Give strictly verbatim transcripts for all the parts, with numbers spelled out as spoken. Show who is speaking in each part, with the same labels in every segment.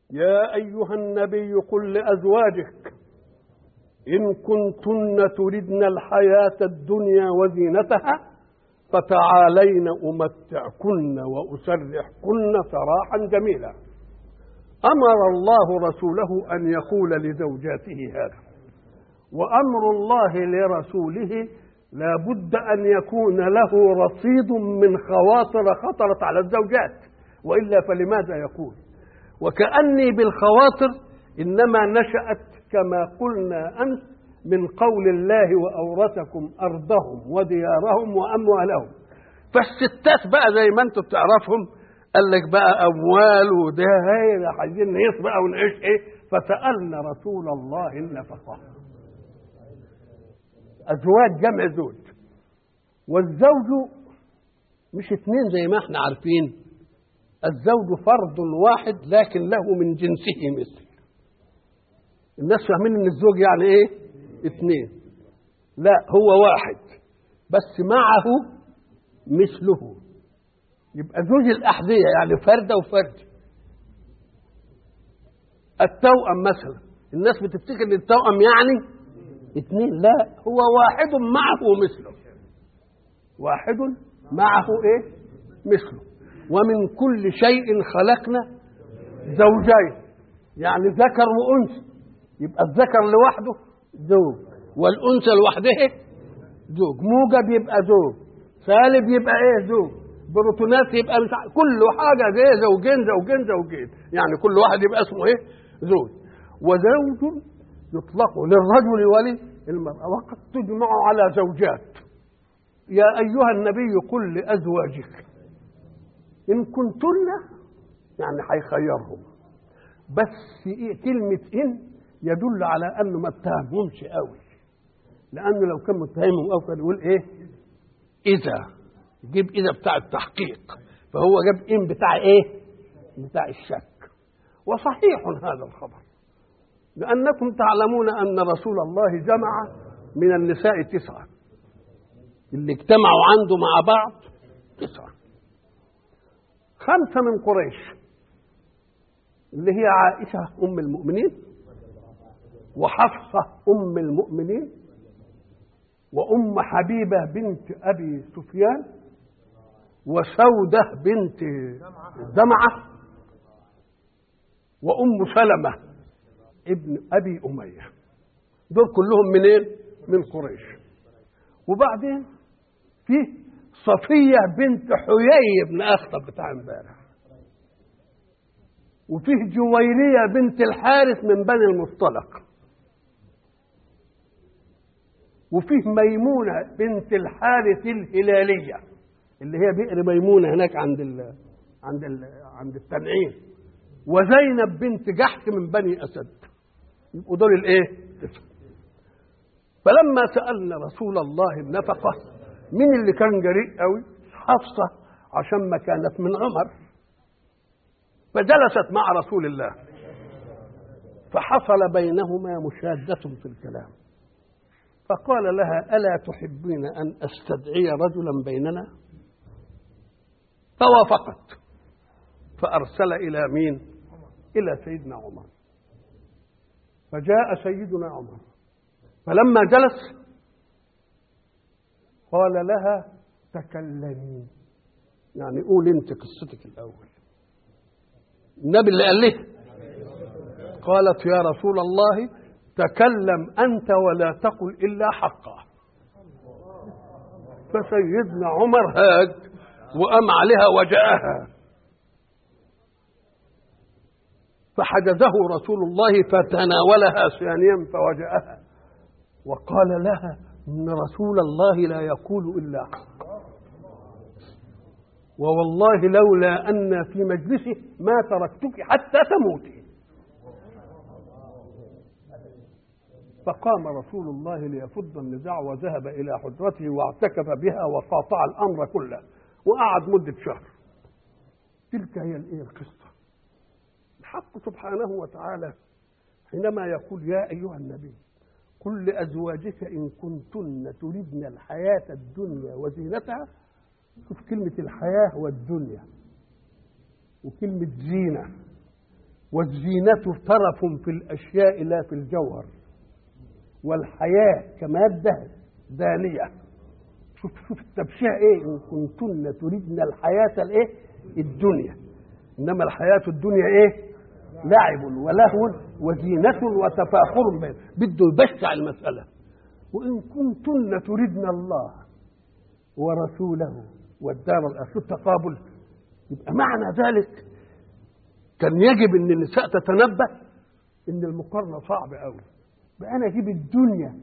Speaker 1: يا أيها النبي قل لأزواجك إن كنتن تردن الحياة الدنيا وزينتها فتعالين أمتعكن وأسرحكن سراحا جميلا. أمر الله رسوله أن يقول لزوجاته هذا، وأمر الله لرسوله لا بد أن يكون له رصيد من خواطر خطرت على الزوجات، وإلا فلماذا يقول؟ وكأني بالخواطر إنما نشأت كما قلنا أمس من قول الله وأورثكم أرضهم وديارهم وأموالهم. فالستات بقى زي ما أنتم بتعرفهم قال لك بقى أموال وده هي عايزين نعيش بقى ونعيش إيه، فسألنا رسول الله النفقة. أزواج جمع زوج، والزوج مش اثنين زي ما احنا عارفين، الزوج فرد واحد لكن له من جنسه مثل. الناس فاهمين ان الزوج يعني ايه؟ اثنين. لا، هو واحد بس معه مثله، يبقى زوج الأحذية يعني فردة وفرد. التوأم مثلا الناس بتفتكر ان التوأم يعني اثنين، لا، هو واحد معه مثله، واحد معه ايه؟ مثله. ومن كل شيء خلقنا زوجين، يعني ذكر وأنثى، يبقى الذكر لوحده زوج والأنثى لوحدها زوج، موجب يبقى زوج، سالب يبقى ايه؟ زوج، بروتونات يبقى مش كل حاجة زي زوجين زوجين زوجين، يعني كل واحد يبقى اسمه ايه؟ زوج. وزوج يطلق للرجل وللمرأة، وقد تجمع على زوجات. يا أيها النبي قل لأزواجك إن كنتن، يعني هيخيرهم، بس إيه؟ كلمة إن يدل على أنه ما اتهمهمش قوي، لأنه لو كان متهمهم أو كان يقول إيه؟ إذا، يجيب إذا بتاع التحقيق، فهو جاب إن بتاع إيه؟ بتاع الشك. وصحيح هذا الخبر، لأنكم تعلمون أن رسول الله جمع من النساء تسعة، اللي اجتمعوا عنده مع بعض تسعة. خمسة من قريش اللي هي عائشة أم المؤمنين، وحفصة أم المؤمنين، وأم حبيبة بنت أبي سفيان، وسودة بنت زمعة، وأم سلمة ابن أبي أمية. دول كلهم منين؟ من قريش. وبعدين فيه صفية بنت حيي بن أخطب بتاع امبارح، وفيه جويرية بنت الحارث من بني المصطلق، وفيه ميمونة بنت الحارث الهلالية اللي هي بئر ميمونة هناك عند ال عند ال عند التنعيم، وزينب بنت جحش من بني أسد. يبقوا دول الايه؟ فلما سألنا رسول الله النفقة، مين اللي كان جريء قوي؟ حفصة، عشان ما كانت من عمر، فجلست مع رسول الله، فحصل بينهما مشادة في الكلام، فقال لها ألا تحبين أن أستدعي رجلا بيننا؟ فوافقت، فأرسل إلى مين؟ إلى سيدنا عمر. فجاء سيدنا عمر، فلما جلس قال لها تكلمي، يعني قول انت قصتك الأول. النبي اللي قال له، قالت يا رسول الله تكلم أنت ولا تقل إلا حقا. فسيدنا عمر هاد وقام عليها وجاءها، فحجزه رسول الله فتناولها ثانيا فوجاءها، وقال لها إن رسول الله لا يقول إلا حق، ووالله لولا أن في مجلسه ما تركتك حتى تموتي. فقام رسول الله ليفض النزاع وذهب إلى حجرته واعتكف بها وقاطع الأمر كله، وقعد مدة شهر. تلك هي الإيه القصة. الحق سبحانه وتعالى حينما يقول يا أيها النبي قل لأزواجك إن كنتن تردن الحياة الدنيا وزينتها، شوف كلمة الحياة والدنيا وكلمة زينة، والزينة طرف في الأشياء لا في الجوهر، والحياة كمادة دانية. شوف شوف التبشير ايه، ان كنتن تريدن الحياة الايه الدنيا، انما الحياة الدنيا ايه لعب ولهو وزينة وتفاخر بين، بده يبشع المسألة. وإن كنتن تريدن الله ورسوله والدار الآخرة التقابل، يبقى معنى ذلك كان يجب ان النساء تتنبه ان المقارنة صعبة قوي. بقى انا اجيب الدنيا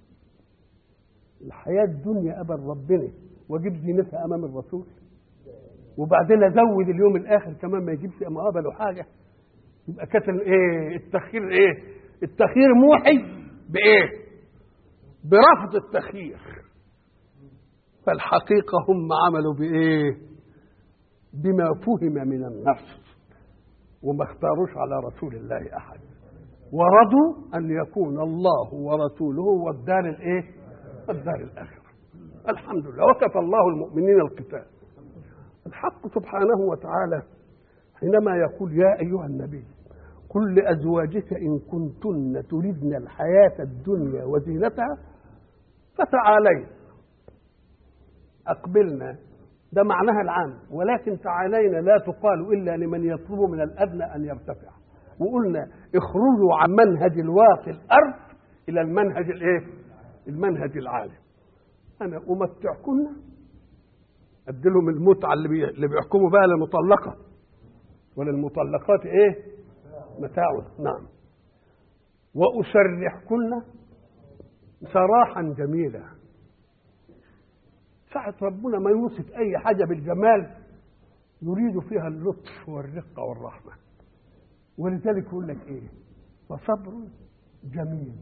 Speaker 1: الحياة الدنيا قبل ربنا واجيب زينتها امام الرسول، وبعدين ازود اليوم الاخر كمان ما يجيبش مقابله حاجة. يبقى كانت ايه التخيير ايه التخيير موحي بايه برفض التخيير. فالحقيقة هم عملوا بايه بما فهم من النفس، وما اختاروش على رسول الله احد، ورضوا ان يكون الله ورسوله والدار الايه الدار الاخره. الحمد لله، وكفى الله المؤمنين القتال. الحق سبحانه وتعالى حينما يقول يا ايها النبي قل لازواجك ان كنتن تريدن الحياه الدنيا وزينتها فتعالين اقبلنا، ده معناها العام، ولكن تعالينا لا تقال الا لمن يطلب من الادنى ان يرتفع. وقلنا اخرجوا عن منهج الواقي الارض الى المنهج الايه المنهج العالي. انا امتعكن، اديلهم المتعه اللي بي... اللي بيحكموا بقى للمطلقه، وللمطلقات ايه متاع. نعم. واسرحكن سراحا جميلا. ساعة ربنا ما يوصف اي حاجه بالجمال يريد فيها اللطف والرقه والرحمه، ولذلك يقول لك ايه فصبر جميل.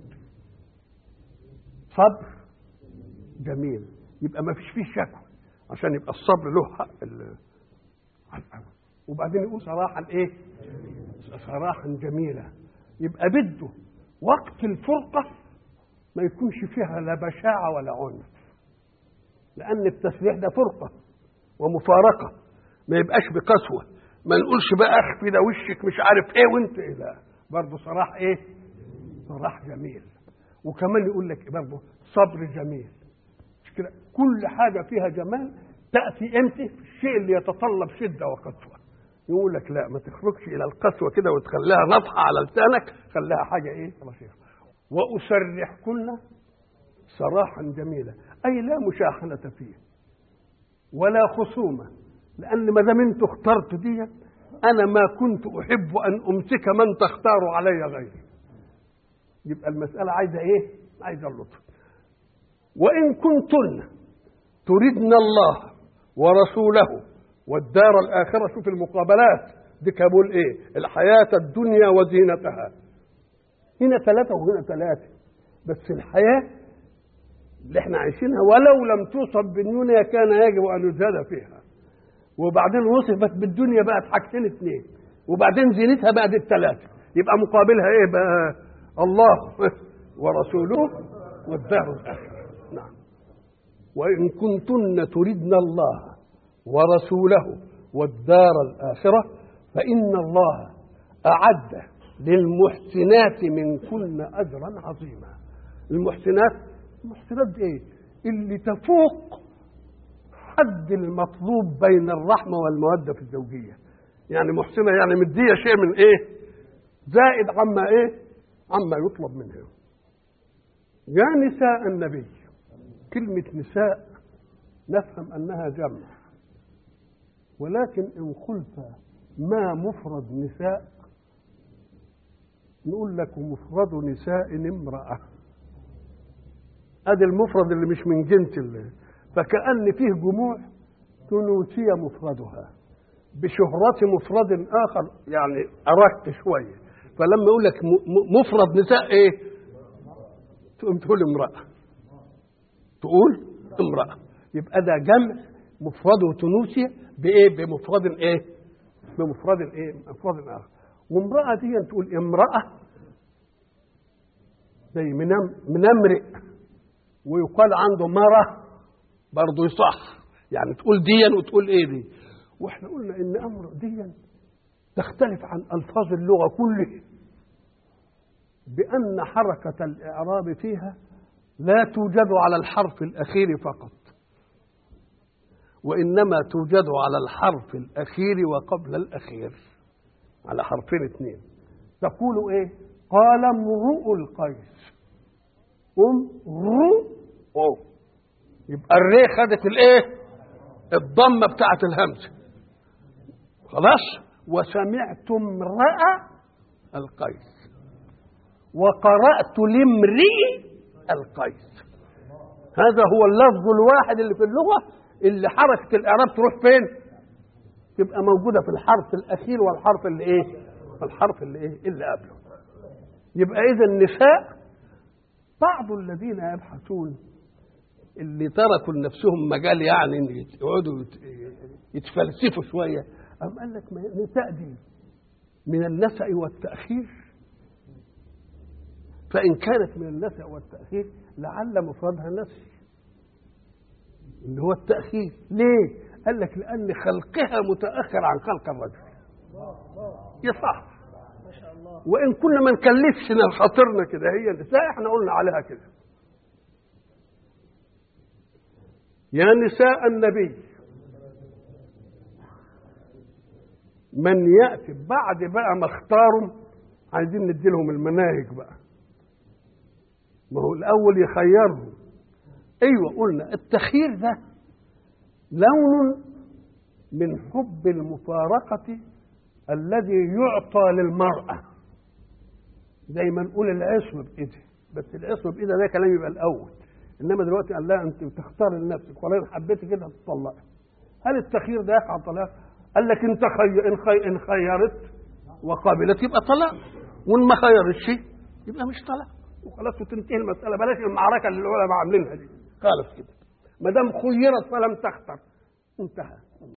Speaker 1: صبر جميل، يبقى ما فيش فيه شكوى عشان يبقى الصبر له حق ال... وبعدين يقول صراحة ايه صراحة جميلة، يبقى بده وقت الفرقة ما يكونش فيها لا بشاعة ولا عنف، لأن التسريح ده فرقة ومفارقة، ما يبقاش بقسوة، ما نقولش بقى اخفي ده وشك مش عارف ايه وانت ايه، لا برضه صراحة ايه صراحة جميل. وكمان يقول لك برضه صبر جميل. مش كده كل حاجة فيها جمال تأتي امتى في الشيء اللي يتطلب شدة وقسوة. يقول لك لا ما تخرجش الى القسوة كده وتخليها نطحة على لسانك، خليها حاجة ايه رشيقة. وأسرحكن سراحا جميلا، اي لا مشاحنة فيه ولا خصومة، لأن ما دام انتوا اخترتوا دي أنا ما كنت أحب أن أمسك من تختار علي غيري. يبقى المسألة عايزة إيه؟ عايزة اللطف. وإن كنتن تريدن الله ورسوله والدار الآخرة، شوف المقابلات دي كابول إيه؟ الحياة الدنيا وزينتها. هنا ثلاثة وهنا ثلاثة، بس الحياة اللي احنا عايشينها ولو لم توصف بالدنيا كان يجب أن يزاد فيها. وبعدين وصفت بالدنيا بقت حاجتين اثنين، وبعدين زينتها بقت الثلاثة، يبقى مقابلها ايه بقى؟ الله ورسوله والدار الآخرة. نعم. وإن كنتن تريدن الله ورسوله والدار الآخرة فإن الله أعد للمحسنات منكن أجرا عظيما. المحسنات المحسنات ايه؟ اللي تفوق حد المطلوب بين الرحمة والمودة في الزوجية. يعني محسنة يعني مدية شيء من ايه زائد عما ايه عما يطلب منها. يا نساء النبي، كلمة نساء نفهم انها جمع، ولكن ان قلت ما مفرد نساء نقول لك مفرد نساء امرأة. ادي المفرد اللي مش من جنس الله، فكأن فيه جموع تنوسية مفردها بشهرة مفرد آخر، يعني أركت شوية. فلما يقول لك مفرد نساء إيه؟ تقوم تقول امرأة، تقول امرأة، يبقى ده جمع مفرده تنوسية بإيه؟ بمفرد إيه؟ بمفرد إيه؟ مفرد آخر. وامرأة دي تقول امرأة زي من امرئ، ويقال عنده مرة برضه يصح، يعني تقول ديا وتقول ايه دي. واحنا قلنا ان امر ديا تختلف عن ألفاظ اللغة كلها بأن حركة الإعراب فيها لا توجد على الحرف الأخير فقط، وإنما توجد على الحرف الأخير وقبل الأخير، على حرفين اثنين. تقول إيه؟ قال امرؤ القيس. امرؤ، يبقى الري خدت الإيه؟ الضمة بتاعت الهمزة. خلاص. وسمعت امرأ القيس وقرأت لامرئ القيس. هذا هو اللفظ الواحد اللي في اللغة اللي حركة الإعراب تروح فين؟ تبقى موجودة في الحرف الأخير والحرف اللي إيه؟ الحرف اللي إيه؟ اللي قبله. يبقى إذا النساء بعض الذين يبحثون اللي تركوا لنفسهم مجال يعني إن يقعدوا يتفلسفوا شوية، أم قال لك النساء دي من النسأ والتأخير، فإن كانت من النسأ والتأخير لعل مفردها نسي اللي هو التأخير. ليه؟ قال لك لأن خلقها متأخر عن خلق الرجل. يصح. وإن كنا ما نكلفش خاطرنا كده، هي النساء احنا قلنا عليها كده. يا نساء النبي من يأتي بعد بقى ما اختاروا، عايزين نديلهم المناهج بقى. ما هو الأول يخيرهم. أيوة قلنا التخيير ده لون من حب المفارقة الذي يعطى للمرأة، زي ما نقول العصمة بإيدها، بس العصمة بإيدها ده كلام يبقى الأول. إنما دلوقتي قال لها أنت تختار لنفسك، ولا إن حبيتي كده تطلقي. هل التخيير ده يقع طلاق؟ قال لك أنت خي... إن, خي... إن خيرت وقابلت يبقى طلاق، وإن ما خيرتش يبقى مش طلاق، وخلاص وتنتهي المسألة. بلاش المعركة اللي العلماء عاملينها دي خالص كده. ما دام خيرت فلم تختر انتهى.